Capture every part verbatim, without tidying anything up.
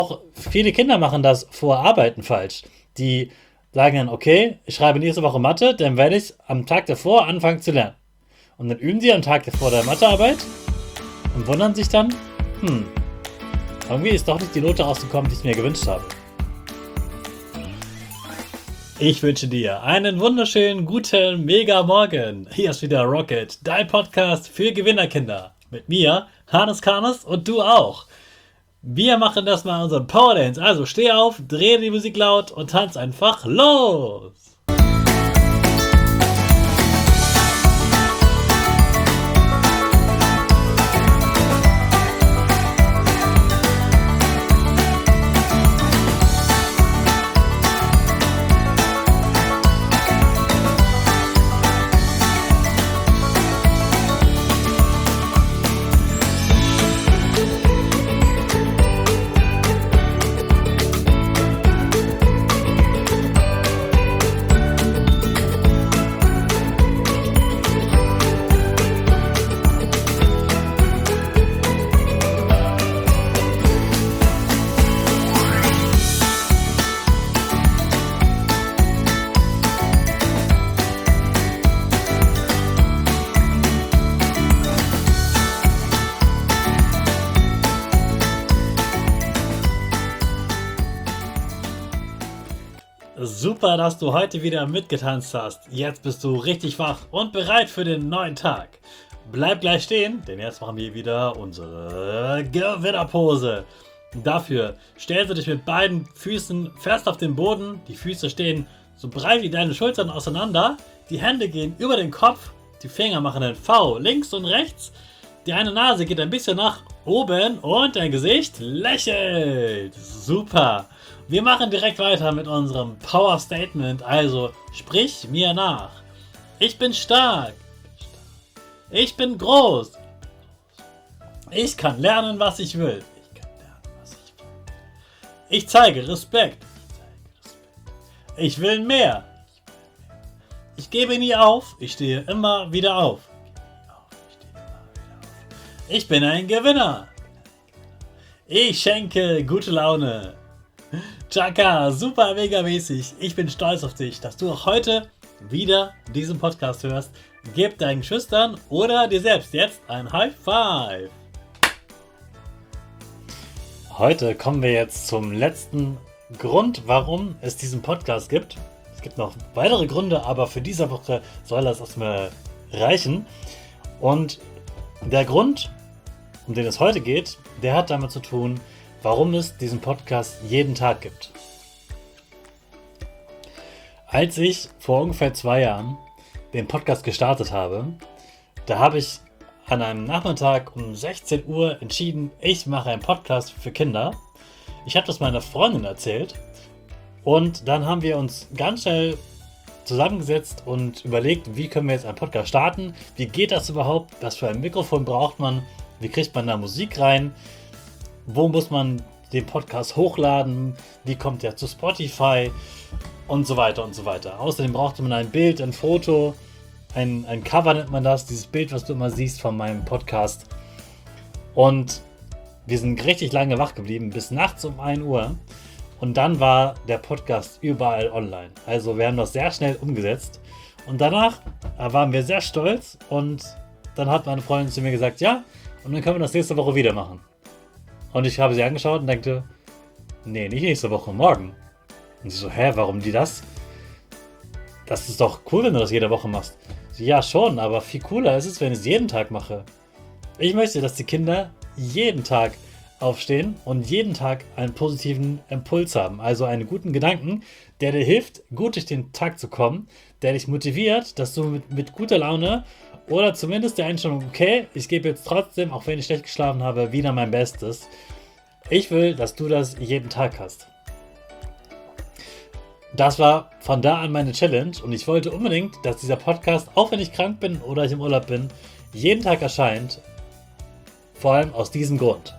Viele Kinder machen das vor Arbeiten falsch. Die sagen dann, okay, ich schreibe nächste Woche Mathe, dann werde ich am Tag davor anfangen zu lernen. Und dann üben sie am Tag davor der Mathearbeit und wundern sich dann, hm, irgendwie ist doch nicht die Note rausgekommen, die ich mir gewünscht habe. Ich wünsche dir einen wunderschönen, guten, mega Morgen. Hier ist wieder Rocket, dein Podcast für Gewinnerkinder. Mit mir, Hannes Karnes und du auch. Wir machen das mal unseren Power Dance. Also steh auf, dreh die Musik laut und tanz einfach los. Super, dass du heute wieder mitgetanzt hast. Jetzt bist du richtig wach und bereit für den neuen Tag. Bleib gleich stehen, denn jetzt machen wir wieder unsere Gewinnerpose. Dafür stellst du dich mit beiden Füßen fest auf den Boden. Die Füße stehen so breit wie deine Schultern auseinander. Die Hände gehen über den Kopf. Die Finger machen ein V links und rechts. Die eine Nase geht ein bisschen nach oben und dein Gesicht lächelt. Super. Wir machen direkt weiter mit unserem Power Statement. Also sprich mir nach. Ich bin stark. Ich bin groß. Ich kann lernen, was ich will. Ich kann lernen, was ich will. Ich zeige Respekt. Ich will mehr. Ich gebe nie auf. Ich stehe immer wieder auf. Ich bin ein Gewinner. Ich schenke gute Laune. Chaka, super mega mäßig. Ich bin stolz auf dich, dass du auch heute wieder diesen Podcast hörst. Gib deinen Schüchtern oder dir selbst jetzt ein High Five. Heute kommen wir jetzt zum letzten Grund, warum es diesen Podcast gibt. Es gibt noch weitere Gründe, aber für diese Woche soll das erstmal reichen. Und der Grund, um den es heute geht, der hat damit zu tun, warum es diesen Podcast jeden Tag gibt. Als ich vor ungefähr zwei Jahren den Podcast gestartet habe, da habe ich an einem Nachmittag um sechzehn Uhr entschieden, ich mache einen Podcast für Kinder. Ich habe das meiner Freundin erzählt und dann haben wir uns ganz schnell zusammengesetzt und überlegt, wie können wir jetzt einen Podcast starten, wie geht das überhaupt, was für ein Mikrofon braucht man, wie kriegt man da Musik rein, wo muss man den Podcast hochladen, wie kommt der zu Spotify und so weiter und so weiter. Außerdem brauchte man ein Bild, ein Foto, ein, ein Cover nennt man das, dieses Bild, was du immer siehst von meinem Podcast. Und wir sind richtig lange wach geblieben, bis nachts um ein Uhr. Und dann war der Podcast überall online. Also wir haben das sehr schnell umgesetzt. Und danach waren wir sehr stolz und dann hat meine Freundin zu mir gesagt, ja, und dann können wir das nächste Woche wieder machen. Und ich habe sie angeschaut und dachte, nee, nicht nächste Woche, morgen. Und sie so, hä, warum die das? Das ist doch cool, wenn du das jede Woche machst. So, ja, schon, aber viel cooler ist es, wenn ich es jeden Tag mache. Ich möchte, dass die Kinder jeden Tag aufstehen und jeden Tag einen positiven Impuls haben. Also einen guten Gedanken, der dir hilft, gut durch den Tag zu kommen, der dich motiviert, dass du mit, mit guter Laune oder zumindest der Einstellung, okay, ich gebe jetzt trotzdem, auch wenn ich schlecht geschlafen habe, wieder mein Bestes. Ich will, dass du das jeden Tag hast. Das war von da an meine Challenge und ich wollte unbedingt, dass dieser Podcast, auch wenn ich krank bin oder ich im Urlaub bin, jeden Tag erscheint. Vor allem aus diesem Grund.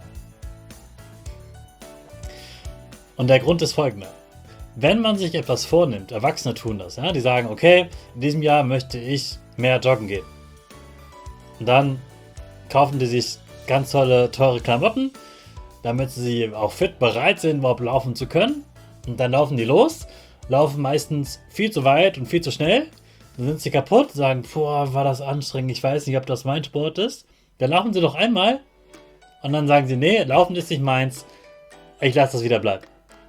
Und der Grund ist folgender. Wenn man sich etwas vornimmt, Erwachsene tun das, ja, die sagen, okay, in diesem Jahr möchte ich mehr joggen gehen. Und dann kaufen die sich ganz tolle, teure Klamotten damit sie auch fit bereit sind, überhaupt laufen zu können. Und dann laufen die los, laufen meistens viel zu weit und viel zu schnell. Dann sind sie kaputt, sagen, boah, war das anstrengend, ich weiß nicht, ob das mein Sport ist. Dann laufen sie doch einmal und dann sagen sie, nee, laufen ist nicht meins, ich lasse das wieder bleiben.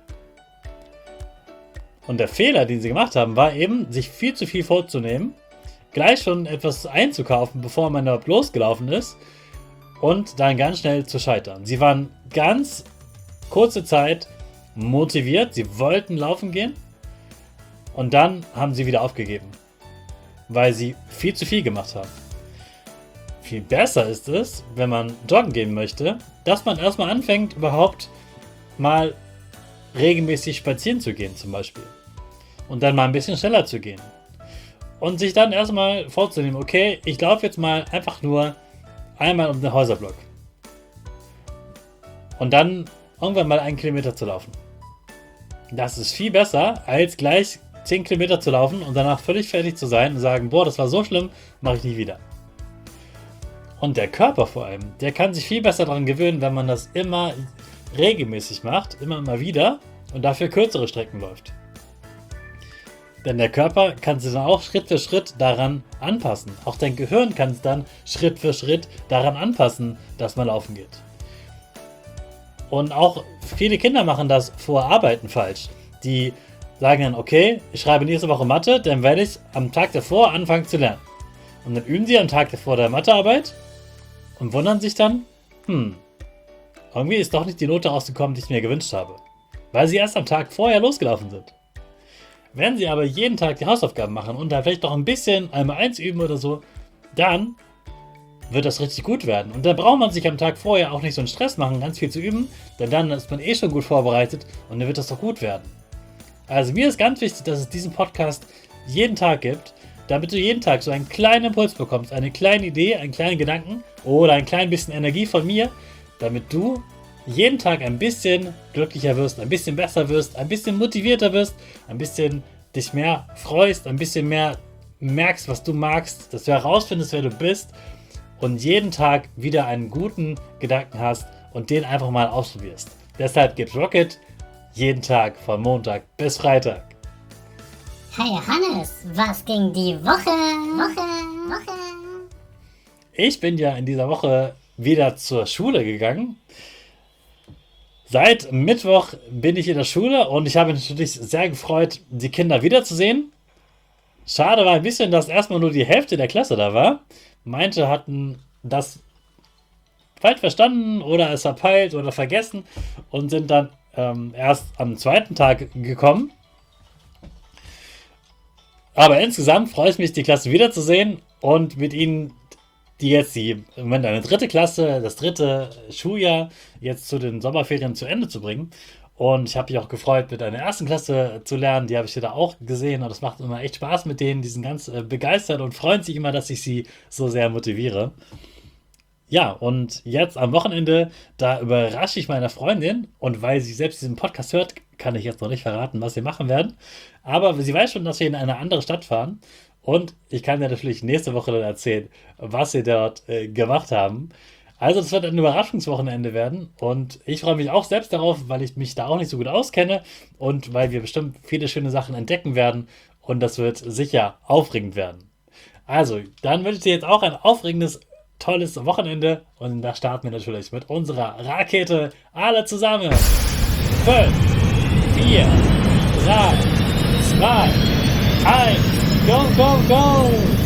Und der Fehler, den sie gemacht haben, war eben, sich viel zu viel vorzunehmen, gleich schon etwas einzukaufen, bevor man überhaupt losgelaufen ist und dann ganz schnell zu scheitern. Sie waren ganz kurze Zeit motiviert, sie wollten laufen gehen und dann haben sie wieder aufgegeben, weil sie viel zu viel gemacht haben. Viel besser ist es, wenn man joggen gehen möchte, dass man erstmal anfängt, überhaupt mal regelmäßig spazieren zu gehen zum Beispiel und dann mal ein bisschen schneller zu gehen und sich dann erstmal vorzunehmen, okay, ich laufe jetzt mal einfach nur einmal um den Häuserblock und dann irgendwann mal einen Kilometer zu laufen. Das ist viel besser, als gleich zehn Kilometer zu laufen und danach völlig fertig zu sein und sagen, boah, das war so schlimm, mache ich nie wieder. Und der Körper vor allem, der kann sich viel besser daran gewöhnen, wenn man das immer regelmäßig macht, immer mal wieder und dafür kürzere Strecken läuft. Denn der Körper kann sich dann auch Schritt für Schritt daran anpassen. Auch dein Gehirn kann es dann Schritt für Schritt daran anpassen, dass man laufen geht. Und auch viele Kinder machen das vor Arbeiten falsch. Die sagen dann, okay, ich schreibe nächste Woche Mathe, dann werde ich am Tag davor anfangen zu lernen. Und dann üben sie am Tag davor der Mathearbeit und wundern sich dann, hm, irgendwie ist doch nicht die Note rausgekommen, die ich mir gewünscht habe. Weil sie erst am Tag vorher losgelaufen sind. Wenn sie aber jeden Tag die Hausaufgaben machen und da vielleicht noch ein bisschen einmal eins üben oder so, dann wird das richtig gut werden. Und dann braucht man sich am Tag vorher auch nicht so einen Stress machen, ganz viel zu üben, denn dann ist man eh schon gut vorbereitet und dann wird das doch gut werden. Also mir ist ganz wichtig, dass es diesen Podcast jeden Tag gibt, damit du jeden Tag so einen kleinen Impuls bekommst, eine kleine Idee, einen kleinen Gedanken oder ein klein bisschen Energie von mir, damit du jeden Tag ein bisschen glücklicher wirst, ein bisschen besser wirst, ein bisschen motivierter wirst, ein bisschen dich mehr freust, ein bisschen mehr merkst, was du magst, dass du herausfindest, wer du bist und jeden Tag wieder einen guten Gedanken hast und den einfach mal ausprobierst. Deshalb gibt Rocket jeden Tag von Montag bis Freitag. Hi Hannes, was ging die Woche? Woche, Woche. Ich bin ja in dieser Woche wieder zur Schule gegangen. Seit Mittwoch bin ich in der Schule und ich habe mich natürlich sehr gefreut, die Kinder wiederzusehen. Schade war ein bisschen, dass erstmal nur die Hälfte der Klasse da war. Manche hatten das falsch verstanden oder es verpeilt oder vergessen und sind dann ähm, erst am zweiten Tag gekommen. Aber insgesamt freue ich mich, die Klasse wiederzusehen und mit ihnen, die jetzt die, im Moment eine dritte Klasse, das dritte Schuljahr, jetzt zu den Sommerferien zu Ende zu bringen. Und ich habe mich auch gefreut, mit einer ersten Klasse zu lernen. Die habe ich da auch gesehen und es macht immer echt Spaß mit denen. Die sind ganz äh, begeistert und freuen sich immer, dass ich sie so sehr motiviere. Ja, und jetzt am Wochenende, da überrasche ich meine Freundin und weil sie selbst diesen Podcast hört, kann ich jetzt noch nicht verraten, was wir machen werden. Aber sie weiß schon, dass wir in eine andere Stadt fahren und ich kann dir natürlich nächste Woche dann erzählen, was wir dort äh, gemacht haben. Also das wird ein Überraschungswochenende werden und ich freue mich auch selbst darauf, weil ich mich da auch nicht so gut auskenne und weil wir bestimmt viele schöne Sachen entdecken werden und das wird sicher aufregend werden. Also, dann wünsche ich dir jetzt auch ein aufregendes, tolles Wochenende und da starten wir natürlich mit unserer Rakete alle zusammen. fünf, vier, drei, zwei, eins, go, go, go!